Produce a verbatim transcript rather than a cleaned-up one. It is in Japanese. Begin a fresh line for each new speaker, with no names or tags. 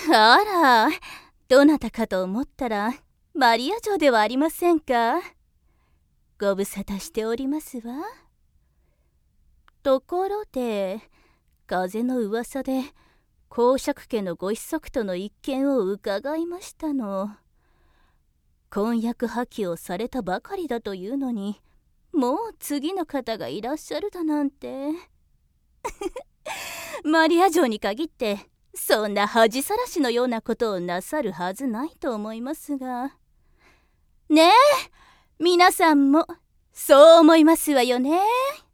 あら、どなたかと思ったらマリア嬢ではありませんか。ご無沙汰しておりますわ。ところで、風の噂で公爵家のご子息との一件を伺いましたの。婚約破棄をされたばかりだというのに、もう次の方がいらっしゃるだなんて。マリア嬢に限ってそんな恥さらしのようなことをなさるはずないと思いますが。ねえ、皆さんもそう思いますわよね。